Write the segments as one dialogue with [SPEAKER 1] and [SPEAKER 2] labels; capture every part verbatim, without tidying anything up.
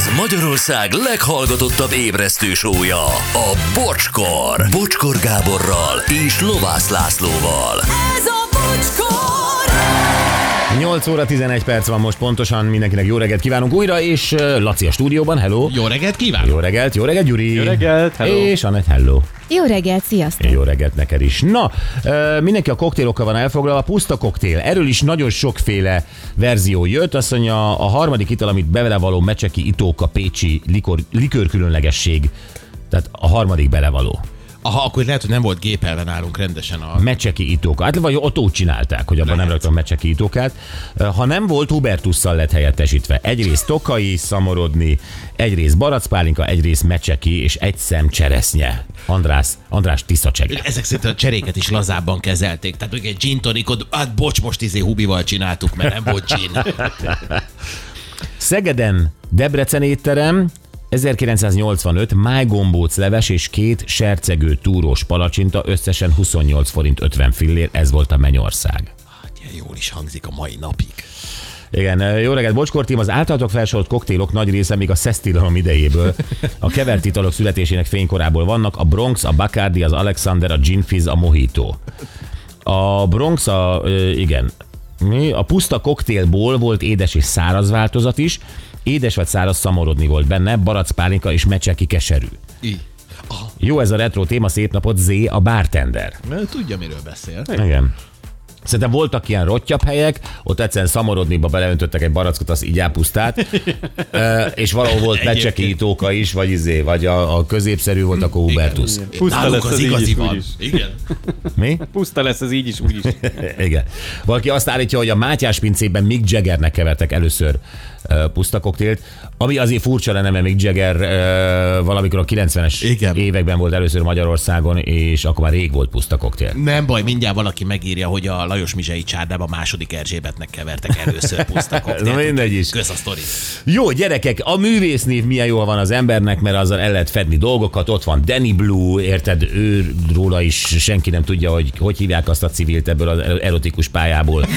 [SPEAKER 1] Ez Magyarország leghallgatottabb ébresztő show-ja, a Bocskor. Bocskor Gáborral és Lovász Lászlóval.
[SPEAKER 2] Ez a Bocskor!
[SPEAKER 3] nyolc óra tizenegy perc van most pontosan, mindenkinek jó reggelt kívánunk újra, és Laci a stúdióban, hello!
[SPEAKER 4] Jó reggelt kívánok!
[SPEAKER 3] Jó reggelt, jó reggelt Gyuri!
[SPEAKER 5] Jó reggelt, hello!
[SPEAKER 3] És Anett, hello!
[SPEAKER 6] Jó reggelt, sziasztok!
[SPEAKER 3] Jó reggelt neked is. Na, mindenki a koktélokkal van elfoglalva, puszta koktél. Erről is nagyon sokféle verzió jött. Azt mondja, a harmadik ital, amit belevaló Mecseki Itóka pécsi likor, likőrkülönlegesség. Tehát a harmadik belevaló.
[SPEAKER 4] Aha, akkor lehet, hogy nem volt gépelve nálunk rendesen a...
[SPEAKER 3] Mecseki Itóka. Hát vagy ott úgy csinálták, hogy abban lehet. Nem raktam Mecseki Itókát. Ha nem volt, Hubertusszal lett helyettesítve. Egyrészt tokai, szamorodni, egyrészt barackpálinka, egyrészt mecseki, és egy szem cseresznye. András, András tiszacsege.
[SPEAKER 4] Ezek szerint a cseréket is lazábban kezelték. Tehát egy gin tonicot, hát bocs, most izé Hubival csináltuk, mert nem volt gin.
[SPEAKER 3] Szegeden Debrecen étterem, ezerkilencszáznyolcvanöt májgombóc leves és két sercegő túrós palacsinta, összesen huszonnyolc forint ötven fillér, ez volt a mennyország.
[SPEAKER 4] Hát, jól is hangzik a mai napig.
[SPEAKER 3] Igen, jó reggelt, Bocskor tím, az általatok felsorolt koktélok nagy része még a szesztilalom idejéből, a kevert italok születésének fénykorából vannak, a Bronx, a Bacardi, az Alexander, a Gin Fizz, a Mojito. A Bronx, a, igen, mi? A puszta koktélból volt édes és száraz változat is, édes vagy száraz szamorodni volt benne, barackpálinka és mecseki keserű.
[SPEAKER 4] Így. Aha.
[SPEAKER 3] Jó ez a retro téma, szép napot, Z, a bartender.
[SPEAKER 4] Tudja, miről beszél.
[SPEAKER 3] Igen. Szerintem voltak ilyen rottyabb helyek, ott egyszerűen szamorodniba beleöntöttek egy barackot, az így elpusztát, és valahol volt Mecseki Itóka is, vagy izé, vagy a, a középszerű volt, akkor Hubertus.
[SPEAKER 5] Puszta lesz az igazi van.
[SPEAKER 4] Igen.
[SPEAKER 3] Mi?
[SPEAKER 5] Puszta lesz az így is, úgy is.
[SPEAKER 3] Igen. Valaki azt állítja, hogy a Mátyás pincében Mick Jaggernek kevertek először uh, puszta koktélt, ami azért furcsa lenne, mert Mick Jagger uh, valamikor a kilencvenes
[SPEAKER 4] Igen.
[SPEAKER 3] években volt először Magyarországon, és akkor már rég volt puszta koktél.
[SPEAKER 4] Nem baj, mindjárt valaki megírja, hogy a Lajos Mizsei csárdában második Erzsébetnek kevertek először puszta koktélt.
[SPEAKER 3] Na mindegy is.
[SPEAKER 4] Kösz a sztori.
[SPEAKER 3] Jó, gyerekek, a művésznév milyen jól van az embernek, mert azzal el lehet fedni dolgokat. Ott van Danny Blue, érted, ő róla is senki nem tudja, hogy hogy hívják azt a civilt ebből az erotikus pályából.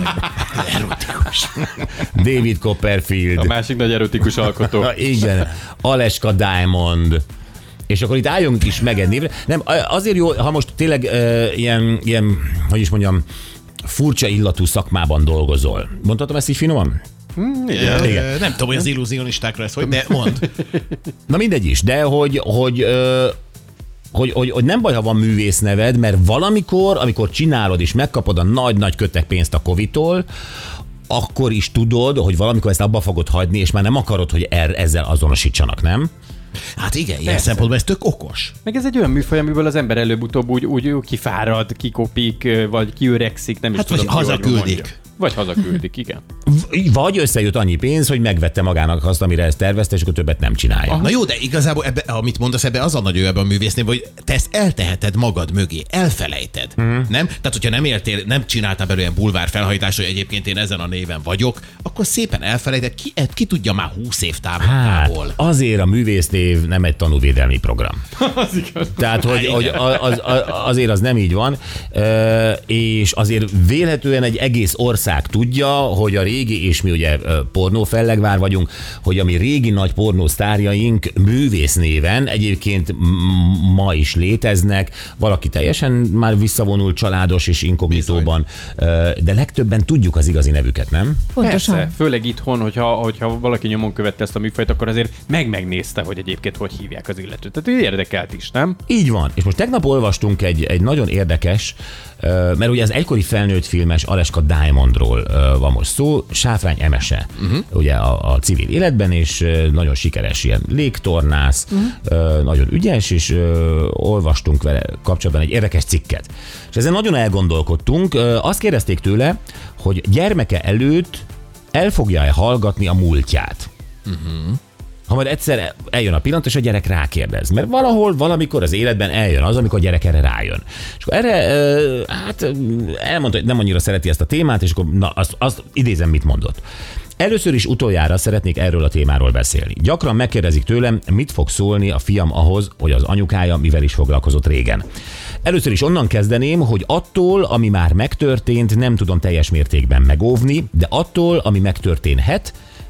[SPEAKER 4] Erotikus.
[SPEAKER 3] David Copperfield.
[SPEAKER 5] A másik nagy erotikus alkotó.
[SPEAKER 3] Na, igen, Aleska Diamond. És akkor itt álljunk is meg egy névre. Nem, azért jó, ha most tényleg uh, ilyen, ilyen, hogy is mondjam, furcsa illatú szakmában dolgozol. Mondhatom ezt így finoman?
[SPEAKER 5] Mm, igen.
[SPEAKER 3] Igen.
[SPEAKER 4] Nem tudom, hogy az illúzionistákra ez hogy, de mond.
[SPEAKER 3] Na mindegy is, de hogy, hogy, uh, hogy, hogy, hogy nem baj, ha van művész neved, mert valamikor, amikor csinálod és megkapod a nagy-nagy kötek pénzt a Covid-tól, akkor is tudod, hogy valamikor ezt abba fogod hagyni, és már nem akarod, hogy er, ezzel azonosítsanak, nem?
[SPEAKER 4] Hát igen, ilyen szempontból ez tök okos.
[SPEAKER 5] Meg ez egy olyan műfaj, amiből az ember előbb-utóbb úgy, úgy kifárad, kikopik, vagy kiöregszik, nem is
[SPEAKER 4] hát
[SPEAKER 5] tudom.
[SPEAKER 4] Hát hazaküldik.
[SPEAKER 5] Vagy hazaküldik, igen.
[SPEAKER 3] Vagy összejött annyi pénz, hogy megvette magának azt, amire ezt tervezte, és akkor többet nem csinálja.
[SPEAKER 4] Na jó, de igazából ebbe, amit mondasz, ebbe az a nagy jó ebben a művésznél, hogy te ezt elteheted magad mögé, elfelejted. Uh-huh. Nem? Tehát, hogyha nem éltél, nem csináltál belőle ilyen bulvár felhajtást, hogy egyébként én ezen a néven vagyok, akkor szépen elfelejted, ki, ki tudja már húsz év távlatából.
[SPEAKER 3] Hát, azért a művésznév nem egy tanúvédelmi program.
[SPEAKER 5] Az igaz.
[SPEAKER 3] Tehát, hogy, hogy az, az, azért az nem így van, és azért vélhetően egy egész ország tudja, hogy a régi, és mi ugye pornófellegvár vagyunk, hogy a mi régi nagy pornósztárjaink művész néven egyébként ma is léteznek, valaki teljesen már visszavonult családos és inkognitóban, de legtöbben tudjuk az igazi nevüket, nem?
[SPEAKER 6] Pontosan.
[SPEAKER 5] Persze, főleg itthon, hogyha, hogyha valaki nyomon követte ezt a műfajt, akkor azért meg megnézte, hogy egyébként hogy hívják az illetőt. Tehát ő érdekelt is, nem?
[SPEAKER 3] Így van. És most tegnap olvastunk egy, egy nagyon érdekes, mert ugye az egykori felnőtt filmes Aleska Diamondról van most szó, Sátrány Emese, uh-huh. ugye a, a civil életben, és nagyon sikeres ilyen légtornász, uh-huh. nagyon ügyes, és olvastunk vele kapcsolatban egy érdekes cikket. És ezen nagyon elgondolkodtunk, azt kérdezték tőle, hogy gyermeke előtt el fogja-e hallgatni a múltját. Uh-huh. Ha majd egyszer eljön a pillanat, és a gyerek rákérdez. Mert valahol, valamikor az életben eljön az, amikor a gyerek erre rájön. És akkor erre, hát elmondta, hogy nem annyira szereti ezt a témát, és akkor na, azt, azt idézem, mit mondott. Először is utoljára szeretnék erről a témáról beszélni. Gyakran megkérdezik tőlem, mit fog szólni a fiam ahhoz, hogy az anyukája mivel is foglalkozott régen. Először is onnan kezdeném, hogy attól, ami már megtörtént, nem tudom teljes mértékben megóvni, de attól, ami megtörténhet,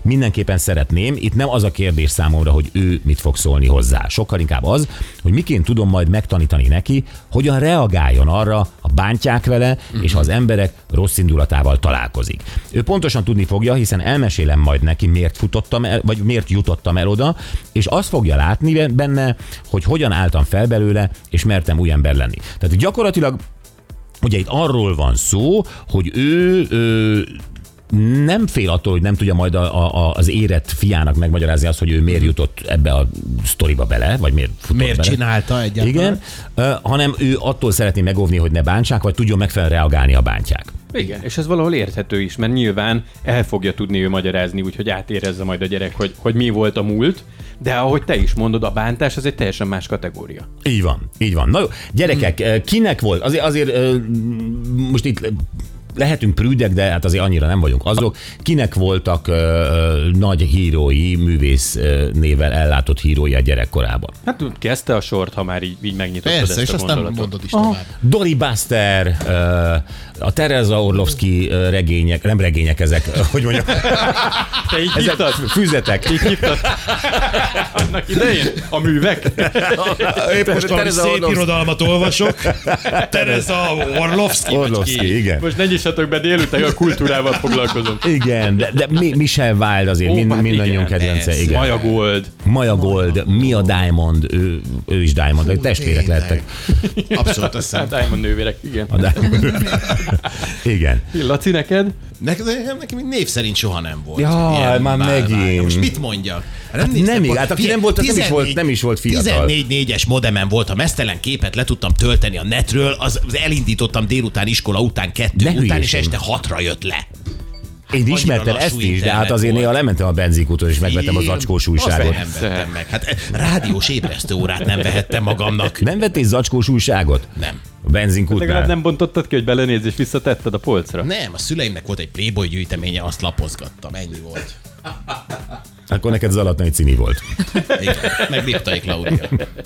[SPEAKER 3] mindenképpen szeretném. Itt nem az a kérdés számomra, hogy ő mit fog szólni hozzá. Sokkal inkább az, hogy miként tudom majd megtanítani neki, hogyan reagáljon arra, ha bántják vele, uh-huh. és ha az emberek rossz indulatával találkozik. Ő pontosan tudni fogja, hiszen elmesélem majd neki, miért futottam el, vagy miért jutottam el oda, és azt fogja látni benne, hogy hogyan álltam fel belőle, és mertem új ember lenni. Tehát gyakorlatilag ugye itt arról van szó, hogy ő, ő nem fél attól, hogy nem tudja majd a, a, az érett fiának megmagyarázni azt, hogy ő miért jutott ebbe a sztoriba bele, vagy miért futott
[SPEAKER 4] Miért
[SPEAKER 3] bele.
[SPEAKER 4] csinálta egyáltalán?
[SPEAKER 3] Igen, uh, hanem ő attól szeretné megóvni, hogy ne bántsák, vagy tudjon megfelelően reagálni, a bántják.
[SPEAKER 5] Igen, és ez valahol érthető is, mert nyilván el fogja tudni ő magyarázni, úgyhogy átérezze majd a gyerek, hogy, hogy mi volt a múlt, de ahogy te is mondod, a bántás az egy teljesen más kategória.
[SPEAKER 3] Így van, így van. Na jó, gyerekek, hmm. kinek volt? Azért, azért most itt lehetünk prűdek, de hát azért annyira nem vagyunk azok. Kinek voltak uh, nagy hírói, művész uh, névvel ellátott hírói a gyerekkorában?
[SPEAKER 5] Hát kezdte a sort, ha már így, így megnyitottad
[SPEAKER 4] Persze,
[SPEAKER 5] ezt
[SPEAKER 4] és
[SPEAKER 5] a
[SPEAKER 4] aztán
[SPEAKER 5] gondolatot.
[SPEAKER 4] mondod is tovább.
[SPEAKER 3] Dolly Buster, uh, a Tereza Orlovsky uh, regények, nem regények ezek, hogy mondjam,
[SPEAKER 5] Te így
[SPEAKER 3] ezek
[SPEAKER 5] hívtad?
[SPEAKER 3] füzetek.
[SPEAKER 5] Így hívtad? Annak idején? A művek?
[SPEAKER 4] Épp most valami
[SPEAKER 3] Tereza
[SPEAKER 4] szép
[SPEAKER 3] Orlovsky.
[SPEAKER 4] irodalmat olvasok. Tereza Orlovsky.
[SPEAKER 3] Orlovsky, igen.
[SPEAKER 5] Most ne nyissatok be, délután a kultúrával foglalkozom.
[SPEAKER 3] Igen, de, de mi, Michelle Wilde azért,
[SPEAKER 5] Ó,
[SPEAKER 3] mind,
[SPEAKER 5] hát
[SPEAKER 3] mindannyiunk
[SPEAKER 5] igen,
[SPEAKER 3] kedvence.
[SPEAKER 4] ez.
[SPEAKER 3] Igen.
[SPEAKER 5] Maja Gold.
[SPEAKER 3] Maja Gold, Mia Diamond, ő, ő is Diamond, Fú, testvérek
[SPEAKER 4] tényleg.
[SPEAKER 3] lettek.
[SPEAKER 4] Abszolút azt
[SPEAKER 5] Hát
[SPEAKER 4] hiszem.
[SPEAKER 5] Diamond nővérek, igen.
[SPEAKER 3] A Diamond. Igen.
[SPEAKER 5] Laci, neked?
[SPEAKER 4] Nekem, nekem még név szerint soha nem volt.
[SPEAKER 3] Jaj,
[SPEAKER 4] Ilyen
[SPEAKER 3] már
[SPEAKER 4] bálvány.
[SPEAKER 3] megint.
[SPEAKER 4] Most mit mondjak?
[SPEAKER 3] Hát nem, igaz, hát aki nem volt, az nem is volt- nem is volt fiatal.
[SPEAKER 4] tizennégy négyes modemen volt, a mesztelen képet le tudtam tölteni a netről, az, az elindítottam délután iskola után kettő
[SPEAKER 3] Ne
[SPEAKER 4] után, és
[SPEAKER 3] hülyéség.
[SPEAKER 4] este hatra jött le.
[SPEAKER 3] Én
[SPEAKER 4] annyira
[SPEAKER 3] ismertem
[SPEAKER 4] lassú
[SPEAKER 3] ezt is, de
[SPEAKER 4] internet
[SPEAKER 3] hát azért
[SPEAKER 4] volt.
[SPEAKER 3] néha lementem a benzinkúton, és megvettem az zacskós újságot.
[SPEAKER 4] Azt nem vettem meg. Hát rádiós ébresztő órát nem vehettem magamnak.
[SPEAKER 3] Nem vettél zacskós újságot?
[SPEAKER 4] Nem.
[SPEAKER 3] A benzinkútnál?
[SPEAKER 5] Legalább nem bontottad ki, hogy belenéz és visszatetted a polcra.
[SPEAKER 4] Nem, a szüleimnek volt egy Playboy gyűjteménye, azt lapozgattam, ennyi volt.
[SPEAKER 3] Akkor neked Zalatnai Cini volt.
[SPEAKER 4] Igen, meg Liptai Klaudia.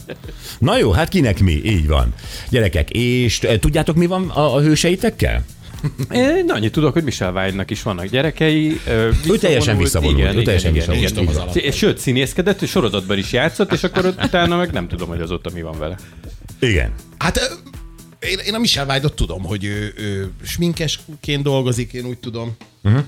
[SPEAKER 3] Na jó, hát kinek mi? Így van. Gyerekek, és eh, tudjátok, mi van a, a hőseitekkel?
[SPEAKER 5] Én annyit tudok, hogy Michelle Wilde-nak is vannak gyerekei. Ő
[SPEAKER 3] teljesen visszavonult,
[SPEAKER 5] Igen,
[SPEAKER 3] ő teljesen
[SPEAKER 5] igen, igen,
[SPEAKER 3] visszavonult.
[SPEAKER 5] igen,
[SPEAKER 4] Az
[SPEAKER 5] igen. Sőt, színészkedett, és sorozatban is játszott, és akkor utána meg nem tudom, hogy azóta mi van vele.
[SPEAKER 3] Igen.
[SPEAKER 4] Hát ö, én, én a Michelle Wilde-ot tudom, hogy ő, ő sminkesként dolgozik, én úgy tudom.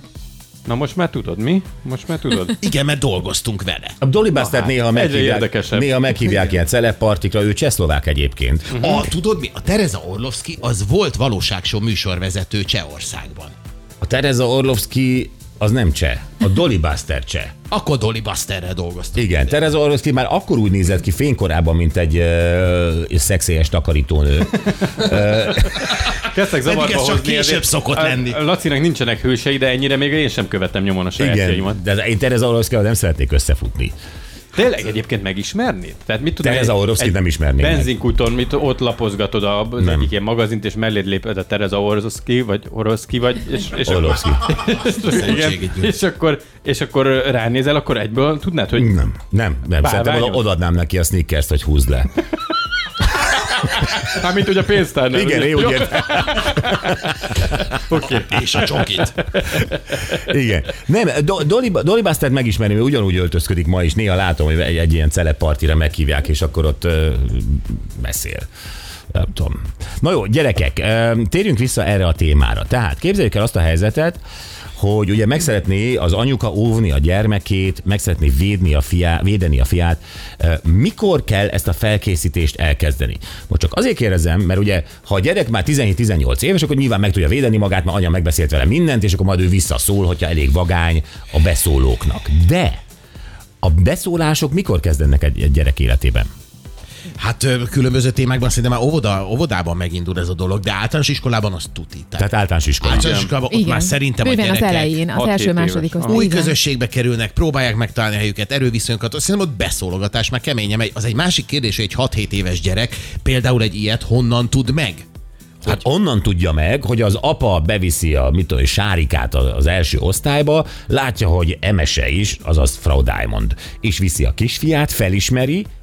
[SPEAKER 5] Na most már tudod, mi? Most már tudod?
[SPEAKER 4] Igen, mert dolgoztunk vele.
[SPEAKER 3] A Dolly Bustert néha
[SPEAKER 5] egyre
[SPEAKER 3] meghívják,
[SPEAKER 5] érdekesebb.
[SPEAKER 3] néha meghívják ilyen celebpartikra, ő csehszlovák egyébként.
[SPEAKER 4] A, tudod mi? A Tereza Orlovsky az volt valóságshow műsorvezető Csehországban.
[SPEAKER 3] A Tereza Orlovsky az nem cseh, a Dolly Buster cseh.
[SPEAKER 4] Akkor Dolly Busterrel dolgoztunk.
[SPEAKER 3] Igen, Tereza Orlovsky már akkor úgy nézett ki fénykorában, mint egy uh, szexélyes takarítónő.
[SPEAKER 5] Kezdtek zavarba
[SPEAKER 4] ez csak
[SPEAKER 5] hozni.
[SPEAKER 4] később
[SPEAKER 5] ezért-
[SPEAKER 4] szokott
[SPEAKER 5] a-
[SPEAKER 4] lenni.
[SPEAKER 5] a Lacinak nincsenek hősei, de ennyire még én sem követem nyomon a sajátjaimat.
[SPEAKER 3] Igen, de én Tereza Orlovskyval nem szeretnék összefutni.
[SPEAKER 5] Tényleg egyébként megismernéd? Tehát mit tudom,
[SPEAKER 3] Tereza
[SPEAKER 5] egy-
[SPEAKER 3] Orlovskyt
[SPEAKER 5] egy
[SPEAKER 3] nem ismerném meg.
[SPEAKER 5] Benzinkúton, mit ott lapozgatod a, az
[SPEAKER 3] Nem.
[SPEAKER 5] egyik ilyen magazint, és melléd léped a Tereza Orlovsky, vagy Orlovsky, vagy... És, és,
[SPEAKER 3] Orlovsky.
[SPEAKER 5] igen,
[SPEAKER 4] Szentségedjük.
[SPEAKER 5] és, akkor, és akkor ránézel, akkor egyből tudnád, hogy...
[SPEAKER 3] Nem, nem, nem. Szerintem
[SPEAKER 5] Bálványos?
[SPEAKER 3] oda- odaadnám neki a Snickers-t, hogy húzd le.
[SPEAKER 5] Hát, mint hogy a pénztárnál.
[SPEAKER 3] Igen,
[SPEAKER 5] ugye?
[SPEAKER 3] én úgy
[SPEAKER 5] Jó,
[SPEAKER 3] értem.
[SPEAKER 5] oké.
[SPEAKER 4] És a csokit.
[SPEAKER 3] Igen. Nem, Do- Dolly, Dolly Bustert megismerni, mert ugyanúgy öltözködik ma is. Néha látom, hogy egy, egy ilyen celebpartira meghívják, és akkor ott ö, beszél. Nem tudom. Na jó, gyerekek, ö, térjünk vissza erre a témára. Tehát képzeljük el azt a helyzetet, hogy ugye meg szeretné az anyuka óvni a gyermekét, meg szeretné védni a fiá, védeni a fiát. Mikor kell ezt a felkészítést elkezdeni? Most csak azért kérdezem, mert ugye, ha a gyerek már tizenhét-tizennyolc éves, akkor nyilván meg tudja védeni magát, mert anya megbeszélt vele mindent, és akkor majd ő visszaszól, hogyha elég vagány a beszólóknak. De a beszólások mikor kezdenek egy, egy gyerek életében?
[SPEAKER 4] Hát ö, különböző témákban szerintem már óvoda, óvodában megindul ez a dolog, de általános iskolában az tuti.
[SPEAKER 3] Tehát általános iskola.
[SPEAKER 4] általános iskolában ott már szerintem a
[SPEAKER 6] Bőven az
[SPEAKER 4] gyerekek
[SPEAKER 6] elején, az
[SPEAKER 5] hat-hét
[SPEAKER 6] első,
[SPEAKER 5] éves.
[SPEAKER 6] második osztály.
[SPEAKER 4] új
[SPEAKER 6] igen.
[SPEAKER 4] közösségbe kerülnek, próbálják megtalálni a helyüket, erőviszonyokat, azt hiszem, ott beszólogatás, meg keményen megy. Az egy másik kérdés, hogy egy hat-hét éves gyerek például egy ilyet honnan tud meg?
[SPEAKER 3] Hát onnan tudja meg, hogy az apa beviszi a mit tudom, Sárikát az első osztályba, látja, hogy Emese is, azaz Frau Diamond, és viszi a kisfiát, felismeri,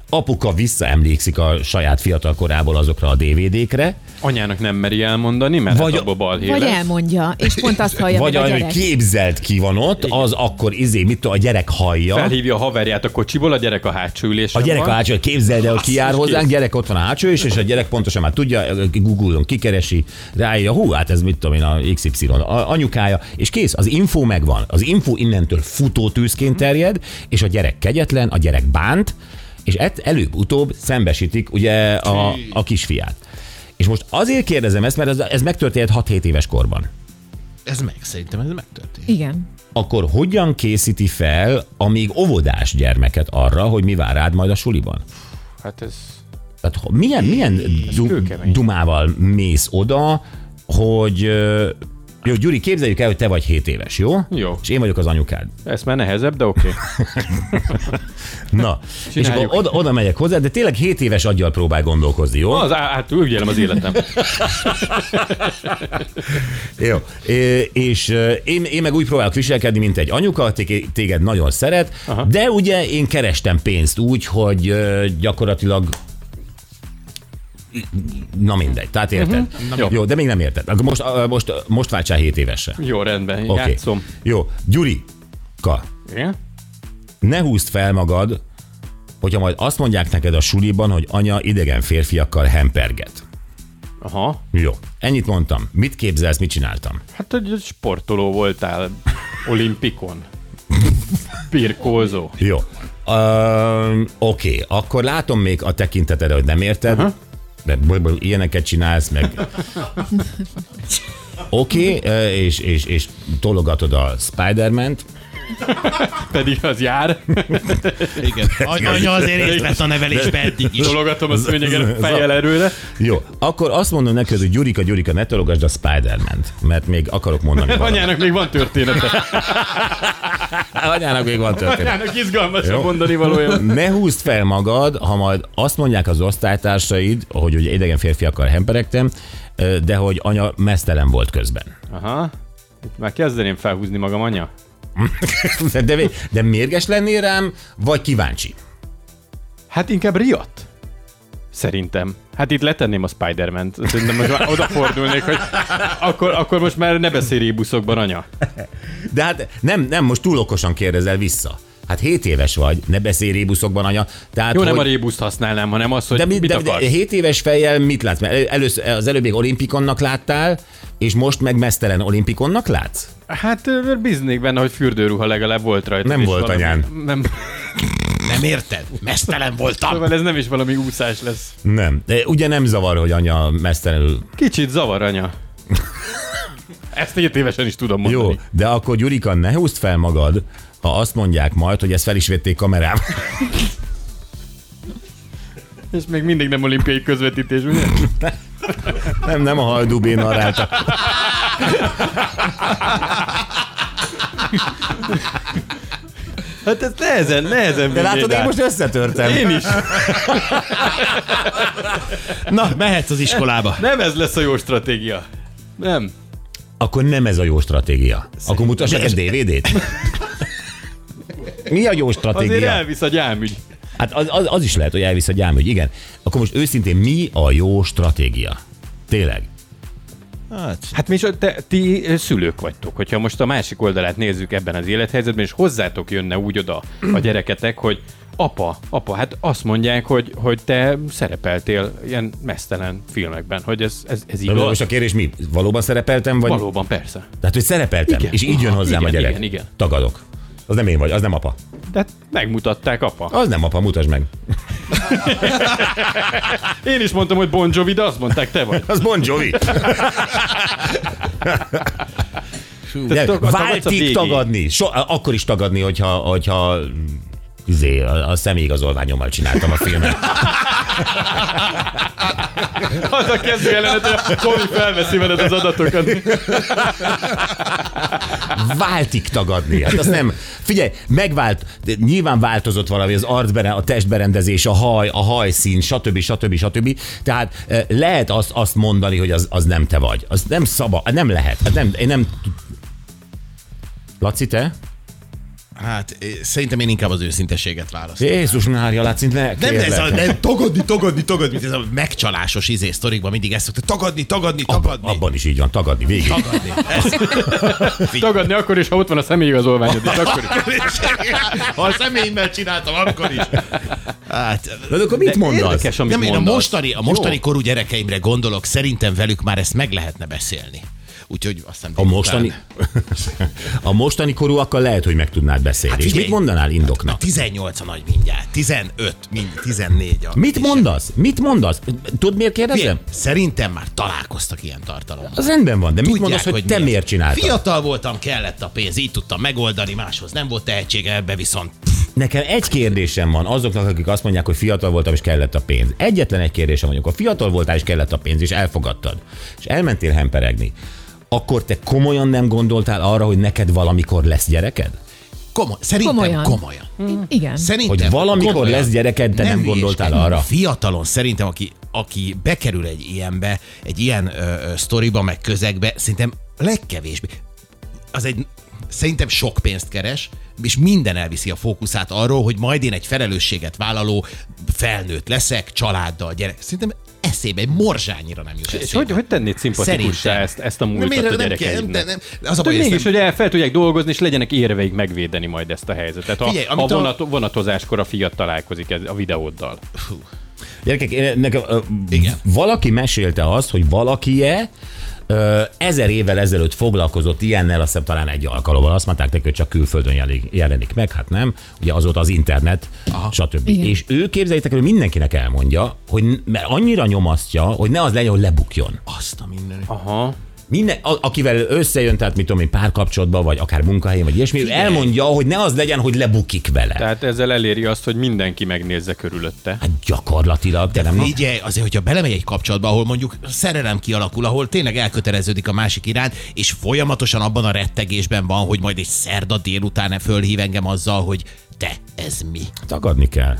[SPEAKER 3] apuka visszaemlékszik a saját fiatal korából azokra a dé vé dé-kre,
[SPEAKER 5] Anyának nem meri elmondani, mert
[SPEAKER 3] Vagy-
[SPEAKER 5] hát abba balhé
[SPEAKER 6] Vagy
[SPEAKER 5] lesz.
[SPEAKER 6] elmondja, és pont azt hallja
[SPEAKER 3] vagy
[SPEAKER 6] meg a
[SPEAKER 3] ami
[SPEAKER 6] gyerek.
[SPEAKER 3] képzelt ki van ott, az akkor izé, mit tudom, a gyerek hallja.
[SPEAKER 5] Felhívja a haverját a kocsiból, a gyerek a hátsó ülésen
[SPEAKER 3] A gyerek a
[SPEAKER 5] van.
[SPEAKER 3] hátsó, képzeld el, hogy ki jár
[SPEAKER 5] Basszus,
[SPEAKER 3] hozzánk,
[SPEAKER 5] kész.
[SPEAKER 3] gyerek ott van a hátsó is, és a gyerek pontosan már tudja, Google-on kikeresi, ráírja, hú, hát ez mit tudom én, a iksz ipszilon a anyukája, és kész, az info megvan. Az info innentől futótűzként terjed, és a gyerek kegyetlen, a gyerek bánt, és et, előbb-utóbb szembesítik ugye a, a kisfiát. És most azért kérdezem ezt, mert ez, ez megtörtént hat-hét éves korban.
[SPEAKER 4] Ez meg, szerintem ez megtörtént.
[SPEAKER 6] Igen.
[SPEAKER 3] Akkor hogyan készíti fel a még óvodás gyermeket arra, hogy mi vár rád majd a suliban?
[SPEAKER 5] Hát ez...
[SPEAKER 3] Tehát ho- milyen, milyen du-
[SPEAKER 5] kőkemény.
[SPEAKER 3] dumával mész oda, hogy... ö, Jó, Gyuri, képzeljük el, hogy te vagy hét éves, jó?
[SPEAKER 5] Jó.
[SPEAKER 3] És én vagyok az anyukád.
[SPEAKER 5] Ez már nehezebb, de oké.
[SPEAKER 3] Na, és akkor
[SPEAKER 5] Csináljuk.
[SPEAKER 3] oda, oda megyek hozzá, de tényleg hét éves aggyal próbálj gondolkozni, jó?
[SPEAKER 5] Az, á- hát ügyelem az életem.
[SPEAKER 3] Jó. É, és ö, én, én meg úgy próbálok viselkedni, mint egy anyuka, té- téged nagyon szeret, Aha. de ugye én kerestem pénzt úgy, hogy ö, gyakorlatilag na mindegy, tehát érted? Uh-huh.
[SPEAKER 5] Jó.
[SPEAKER 3] Jó, de még nem érted. Akkor most, ö, most, most váltsál hét évesre.
[SPEAKER 5] Jó, rendben,
[SPEAKER 3] Oké.
[SPEAKER 5] okay. Játszom.
[SPEAKER 3] Jó, Gyurika,
[SPEAKER 5] Igen?
[SPEAKER 3] ne húzd fel magad, hogyha majd azt mondják neked a suliban, hogy anya idegen férfiakkal hemperget.
[SPEAKER 5] Aha.
[SPEAKER 3] Jó, ennyit mondtam. Mit képzelsz, mit csináltam?
[SPEAKER 5] Hát egy sportoló voltál olimpikon. Pirkózó.
[SPEAKER 3] Jó. Uh, Oké, okay. Akkor látom még a tekinteted, hogy nem érted. Uh-huh. De b- b- ilyeneket csinálsz, meg... Oké, okay, és, és, és tologatod a Spider-Man-t.
[SPEAKER 5] Pedig az jár.
[SPEAKER 4] Igen. Anya azért részt vett a nevelésbe eddig is.
[SPEAKER 5] Tologatom a szőnyeget fejjel erőre.
[SPEAKER 3] Jó, akkor azt mondom neked, hogy Gyurika, Gyurika, ne tologasd a Spider-Man-t, mert még akarok mondani valamit.
[SPEAKER 5] Anyának még van története.
[SPEAKER 3] Anyának még van történet.
[SPEAKER 5] Anyának izgalmasabb
[SPEAKER 3] Jó.
[SPEAKER 5] mondani valója.
[SPEAKER 3] Ne húzd fel magad, ha majd azt mondják az osztálytársaid, hogy ugye idegen férfiakkal hemperegtem, de hogy anya meztelen volt közben.
[SPEAKER 5] Aha. Itt már kezdeném felhúzni magam, anya.
[SPEAKER 3] De, de mérges lennél rám, vagy kíváncsi?
[SPEAKER 5] Hát inkább riadt. Szerintem. Hát itt letenném a Spider-Man-t. Szerintem most már odafordulnék, hogy akkor, akkor most már ne beszélj rébuszokban, anya.
[SPEAKER 3] De hát nem, nem, most túl okosan kérdezel vissza. Hát hét éves vagy, ne beszélj rébuszokban, anya. Tehát,
[SPEAKER 5] Jó,
[SPEAKER 3] hogy...
[SPEAKER 5] nem a rébuszt használnám, hanem az, hogy
[SPEAKER 3] De, mi,
[SPEAKER 5] mit
[SPEAKER 3] de, de
[SPEAKER 5] akarsz.
[SPEAKER 3] hét éves fejjel mit látsz? Mert először, az előbb még olimpikonnak láttál, és most meg meztelen olimpikonnak látsz?
[SPEAKER 5] Hát ö, bíznék benne, hogy fürdőruha legalább volt rajta.
[SPEAKER 3] Nem
[SPEAKER 5] és
[SPEAKER 3] volt,
[SPEAKER 5] valami-
[SPEAKER 3] anyám.
[SPEAKER 5] Nem.
[SPEAKER 4] Nem érted? Mesztelen voltam.
[SPEAKER 5] Szóval ez nem is valami úszás lesz.
[SPEAKER 3] Nem. De ugye nem zavar, hogy anya meztelenül...
[SPEAKER 5] Kicsit zavar, anya. Ezt hét évesen is tudom mondani.
[SPEAKER 3] Jó, de akkor Gyurika, ne húzd fel magad, ha azt mondják majd, hogy ezt fel is vették kamerám.
[SPEAKER 5] És még mindig nem olimpiai közvetítés, ugye?
[SPEAKER 3] Nem, nem a Hajdú narrálta.
[SPEAKER 5] Hát ez nehezen, nehezen
[SPEAKER 3] De látod,
[SPEAKER 5] vinnéd
[SPEAKER 3] én
[SPEAKER 5] át.
[SPEAKER 3] most összetörtem.
[SPEAKER 5] Én is.
[SPEAKER 4] Na, mehetsz az iskolába.
[SPEAKER 5] Nem ez lesz a jó stratégia. Nem.
[SPEAKER 3] Akkor nem ez a jó stratégia. Akkor mutass neked dé vé dét. Mi a jó
[SPEAKER 5] Azért
[SPEAKER 3] stratégia?
[SPEAKER 5] elvisz a gyámügy.
[SPEAKER 3] Hát az, az, az is lehet, hogy elvisz a gyámügy, igen. Akkor most őszintén mi a jó stratégia? Tényleg.
[SPEAKER 4] Hát,
[SPEAKER 5] Hát mi is, te, ti szülők vagytok, hogyha most a másik oldalát nézzük ebben az élethelyzetben, és hozzátok jönne úgy oda a gyereketek, hogy apa, apa, hát azt mondják, hogy, hogy te szerepeltél ilyen meztelen filmekben, hogy ez, ez, ez
[SPEAKER 3] De
[SPEAKER 5] igaz.
[SPEAKER 3] most a kérés mi? Valóban szerepeltem? Vagy...
[SPEAKER 5] Valóban, persze.
[SPEAKER 3] Tehát, hogy szerepeltem,
[SPEAKER 5] Igen.
[SPEAKER 3] és így jön
[SPEAKER 5] Aha,
[SPEAKER 3] hozzám
[SPEAKER 5] igen,
[SPEAKER 3] a gyerek.
[SPEAKER 5] igen, igen.
[SPEAKER 3] Tagadok. Az nem én vagy, az nem apa.
[SPEAKER 5] De hát megmutatták, apa.
[SPEAKER 3] Az nem apa, mutasd meg.
[SPEAKER 5] Én is mondtam, hogy Bon Jovi, de azt mondták, te vagy.
[SPEAKER 3] Az Bon Jovi. De
[SPEAKER 5] tag- tagadsz a
[SPEAKER 3] váltig
[SPEAKER 5] végéig.
[SPEAKER 3] tagadni. So, akkor is tagadni, hogyha, hogyha izé, a, a személyigazolványommal csináltam a filmet.
[SPEAKER 5] Az a kezdő jelenet, hogy a Sony felveszi veled az adatokat.
[SPEAKER 3] Váltig tagadni. Hát azt nem. Figyelj, megvált, nyilván változott valami, az arcbere, a testberendezés, a haj, a hajszín, stb. stb. stb. Tehát eh, lehet azt, azt mondani, hogy az, az nem te vagy. Az nem szabad, nem lehet. Hát nem, én nem... Laci, te?
[SPEAKER 4] Hát szerintem én inkább az őszinteséget választom.
[SPEAKER 3] Jézus Mária, Láci, ne
[SPEAKER 4] Nem ez a,
[SPEAKER 3] kérlek.
[SPEAKER 4] nem, tagadni, tagadni, tagadni, mint ez a megcsalásos izé sztorikban mindig ezt szokta. Tagadni, tagadni, tagadni.
[SPEAKER 3] Abban is így van, tagadni, végig.
[SPEAKER 4] Tagadni. Ez.
[SPEAKER 5] Tagadni akkor is, ha ott van a személyigazolványod, és akkor is.
[SPEAKER 4] Ha a személyimmel csináltam, akkor is. Hát,
[SPEAKER 3] De akkor mit mondasz?
[SPEAKER 5] Érdekes, amit
[SPEAKER 4] nem, én a
[SPEAKER 5] mondasz.
[SPEAKER 4] mostani, a mostani korú gyerekeimre gondolok, szerintem velük már ezt meg lehetne beszélni. Úgyhogy aztán
[SPEAKER 3] A mostani, a mostani korúakkal lehet, hogy meg tudnád beszélni.
[SPEAKER 4] Hát
[SPEAKER 3] És
[SPEAKER 4] figyelj,
[SPEAKER 3] mit mondanál indoknak?
[SPEAKER 4] tizennyolc a nagy mindjárt, tizenöt, mind, tizennégy. A
[SPEAKER 3] Mit
[SPEAKER 4] kisebb.
[SPEAKER 3] mondasz? Mit mondasz? Tudod, miért kérdezem?
[SPEAKER 4] Figyelj, szerintem már találkoztak ilyen tartalommal.
[SPEAKER 3] Az rendben van, de mit
[SPEAKER 4] Tudják,
[SPEAKER 3] mondasz, hogy te
[SPEAKER 4] milyen.
[SPEAKER 3] miért csináltad?
[SPEAKER 4] Fiatal voltam, kellett a pénz, így tudtam megoldani, máshoz nem volt tehetsége, ebbe viszont
[SPEAKER 3] Nekem egy kérdésem van azoknak, akik azt mondják, hogy fiatal voltam és kellett a pénz. Egyetlen egy kérdésem van, amikor fiatal voltál és kellett a pénz, és elfogadtad, és elmentél hemperegni, akkor te komolyan nem gondoltál arra, hogy neked valamikor lesz gyereked?
[SPEAKER 4] komoly, szerintem komolyan.
[SPEAKER 6] Komolyan.
[SPEAKER 4] komolyan.
[SPEAKER 6] Igen.
[SPEAKER 4] Szerintem
[SPEAKER 3] Hogy valamikor
[SPEAKER 4] komolyan.
[SPEAKER 3] lesz gyereked, de nem
[SPEAKER 4] hülyés,
[SPEAKER 3] gondoltál
[SPEAKER 4] egy
[SPEAKER 3] arra?
[SPEAKER 4] Fiatalon szerintem, aki, aki bekerül egy ilyenbe, egy ilyen ö, ö, sztoriba, meg közegbe, szerintem legkevésbé. Az egy, szerintem sok pénzt keres, és minden elviszi a fókuszát arról, hogy majd én egy felelősséget vállaló felnőtt leszek, családdal, gyerek. Szerintem eszébe, egy morzsányira nem jut
[SPEAKER 5] És
[SPEAKER 4] eszébe.
[SPEAKER 5] hogy, hogy tennéd szimpatikussá
[SPEAKER 4] Szerintem.
[SPEAKER 5] ezt, ezt a
[SPEAKER 4] Nem,
[SPEAKER 5] múltat
[SPEAKER 4] miért
[SPEAKER 5] a
[SPEAKER 4] nem kell,
[SPEAKER 5] gyerekeidnek?
[SPEAKER 4] de nem, az a
[SPEAKER 5] Hát,
[SPEAKER 4] baj,
[SPEAKER 5] hogy
[SPEAKER 4] ezt
[SPEAKER 5] mégis,
[SPEAKER 4] nem-
[SPEAKER 5] hogy el fel tudják dolgozni, és legyenek érveik megvédeni majd ezt a helyzetet. Ha,
[SPEAKER 4] Figyelj,
[SPEAKER 5] ha
[SPEAKER 4] amit a-
[SPEAKER 5] vonat, vonatozáskor a fiat találkozik ez, a videóddal.
[SPEAKER 3] Gyerekek, én- nekem, ö,
[SPEAKER 4] Igen.
[SPEAKER 3] valaki mesélte azt, hogy valaki-e ö, ezer évvel ezelőtt foglalkozott ilyennel, azt hiszem talán egy alkalommal. Azt mondták neki, hogy csak külföldön jelenik, jelenik meg, hát nem. Ugye azóta az internet, Aha. stb.
[SPEAKER 6] Igen.
[SPEAKER 3] És ő, képzeljétek el, hogy mindenkinek elmondja, hogy n- mert annyira nyomasztja, hogy ne az legyen, hogy lebukjon.
[SPEAKER 4] Azt a minden.
[SPEAKER 5] Aha.
[SPEAKER 3] Minden, a, akivel összejön, tehát mit tudom én, párkapcsolatban, vagy akár munkahelyén, vagy ilyesmi, ő elmondja, hogy ne az legyen, hogy lebukik vele.
[SPEAKER 5] Tehát ezzel eléri azt, hogy mindenki megnézze körülötte.
[SPEAKER 3] Hát gyakorlatilag, de nem.
[SPEAKER 4] Figyelj, azért, hogyha belemegy egy kapcsolatba, ahol mondjuk szerelem kialakul, ahol tényleg elköteleződik a másik iránt, és folyamatosan abban a rettegésben van, hogy majd egy szerda délután fölhív engem azzal, hogy te, ez mi?
[SPEAKER 3] Tagadni kell.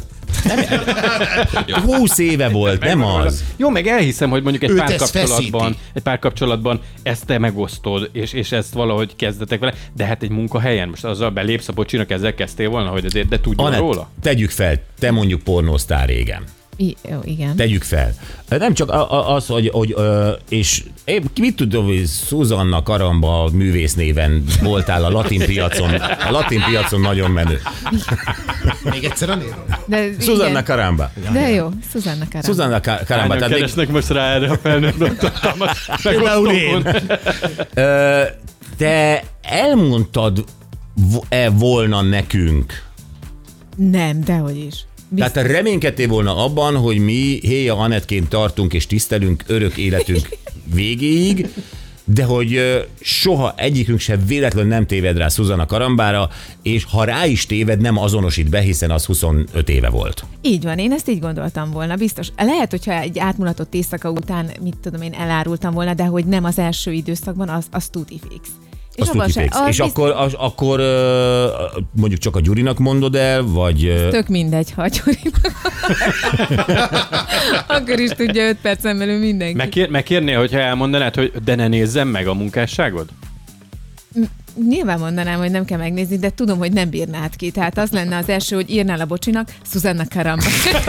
[SPEAKER 3] Húsz éve volt, nem az.
[SPEAKER 5] Jó, meg elhiszem, hogy mondjuk egy
[SPEAKER 4] Őt ez
[SPEAKER 5] párkapcsolatban,
[SPEAKER 4] feszíti.
[SPEAKER 5] egy párkapcsolatban ezt te megosztod, és, és ezt valahogy kezdetek vele, de hát egy munkahelyen most azzal belépsz a bocsinak, ezzel kezdtél volna, hogy azért, de tudjon
[SPEAKER 3] Anett,
[SPEAKER 5] róla?
[SPEAKER 3] tegyük fel, te mondjuk pornóztál régen.
[SPEAKER 6] I- jó, igen.
[SPEAKER 3] Tegyük fel. Nem csak a- a- az, hogy, hogy ö, és én mit tudom, hogy Szuzanna Karamba művésznéven voltál a latin piacon. A latin piacon nagyon menő.
[SPEAKER 4] Még egyszer a név?
[SPEAKER 6] De,
[SPEAKER 3] Szuzanna
[SPEAKER 6] igen.
[SPEAKER 3] Karamba.
[SPEAKER 6] De jó, Szuzanna Karamba.
[SPEAKER 3] Szuzanna Ka- Karamba.
[SPEAKER 5] Hányan
[SPEAKER 3] Tehát még,
[SPEAKER 5] keresnek most rá erre a felnőtt tartalmat?
[SPEAKER 4] Például én.
[SPEAKER 5] Megosztom.
[SPEAKER 3] ö, te elmondtad e volna nekünk,
[SPEAKER 6] Nem, dehogy is. Biztos.
[SPEAKER 3] tehát te reménykedtél volna abban, hogy mi Héja Anettként tartunk és tisztelünk örök életünk végéig, de hogy ö, soha egyikünk sem véletlenül nem téved rá Szuzanna Karambára, és ha rá is téved, nem azonosít be, hiszen az huszonöt éve volt.
[SPEAKER 6] Így van, én ezt így gondoltam volna, biztos. Lehet, hogyha egy átmulatott éjszaka után, mit tudom én, elárultam volna, de hogy nem az első időszakban, az, az tuti fix.
[SPEAKER 3] Azt
[SPEAKER 6] abban
[SPEAKER 3] tuti
[SPEAKER 6] se-
[SPEAKER 3] fix.
[SPEAKER 6] az
[SPEAKER 3] És
[SPEAKER 6] bizt-
[SPEAKER 3] akkor, az, akkor ö, mondjuk csak a Gyurinak mondod el, vagy... ö,
[SPEAKER 6] Tök mindegy, ha a Gyurinak. Akkor is tudja öt percen belül mindenki.
[SPEAKER 5] Megkér, megkérnél, hogyha elmondanád, hogy de ne nézzem meg a munkásságod?
[SPEAKER 6] Nyilván mondanám, hogy nem kell megnézni, de tudom, hogy nem bírnád ki. Tehát az lenne az első, hogy írnál a bocsinak, Szuzanna Karamba.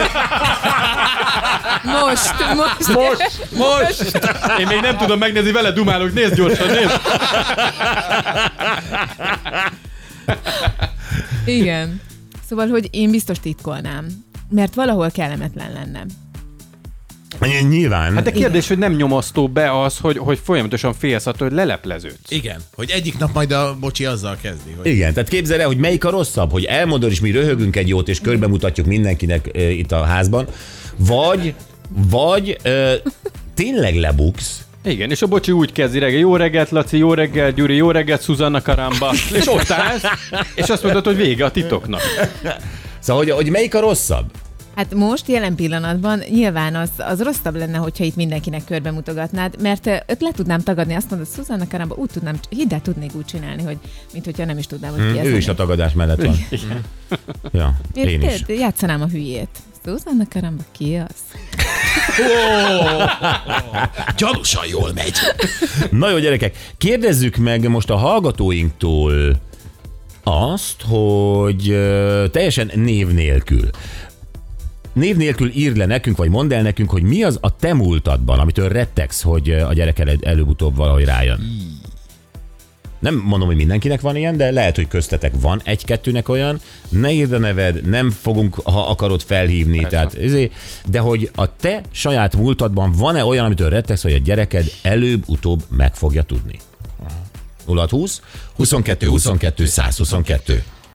[SPEAKER 6] Most, most.
[SPEAKER 5] Most! Most! Én még nem tudom megnézni, vele dumálok, nézd gyorsan, nézd!
[SPEAKER 6] Igen. Szóval, hogy én biztos titkolnám. Mert valahol kellemetlen lenne.
[SPEAKER 3] Nyilván.
[SPEAKER 5] Hát de kérdés, hogy nem nyomasztó be az, hogy, hogy folyamatosan félsz attól, hogy lelepleződsz.
[SPEAKER 4] Igen, hogy egyik nap majd a bocsi azzal kezdi, hogy
[SPEAKER 3] Igen, tehát képzeld el, hogy melyik a rosszabb, hogy elmondod, és mi röhögünk egy jót, és körbe mutatjuk mindenkinek e, itt a házban, vagy, vagy e, tényleg lebuksz,
[SPEAKER 5] Igen, és a bocsi úgy kezdi reggel, jó reggelt Laci, jó reggelt Gyuri, jó reggelt Szuzanna Karamba, és ott állsz, és azt mondod, hogy vége a titoknak.
[SPEAKER 3] szóval hogy, hogy melyik a rosszabb?
[SPEAKER 6] Hát most, jelen pillanatban nyilván az, az rosszabb lenne, hogyha itt mindenkinek körbe mutogatnád, mert ö, öt le tudnám tagadni, azt mondod, Szuzanna Karamba, úgy tudnám, hidd el, tudnék úgy csinálni, hogy mint hogyha nem is tudnám, hogy ki ez.
[SPEAKER 3] Ő
[SPEAKER 6] a
[SPEAKER 3] is a
[SPEAKER 6] név.
[SPEAKER 3] tagadás mellett van. Ja, én is.
[SPEAKER 6] Én játszanám a hülyét. Szuzanna Karamba, ki az?
[SPEAKER 4] gyanúsan jól megy.
[SPEAKER 3] Na jó, gyerekek, kérdezzük meg most a hallgatóinktól azt, hogy ö, teljesen név nélkül. Név nélkül ír le nekünk, vagy mondd el nekünk, hogy mi az a te múltadban, amitől rettegsz, hogy a gyereked előbb-utóbb valahogy rájön. Nem mondom, hogy mindenkinek van ilyen, de lehet, hogy köztetek van egy-kettőnek olyan. Ne írd a neved, nem fogunk, ha akarod felhívni. Tehát, de hogy a te saját múltadban van-e olyan, amitől rettegsz, hogy a gyereked előbb-utóbb meg fogja tudni. nulla hat húsz huszonkettő huszonkettő száz huszonkettő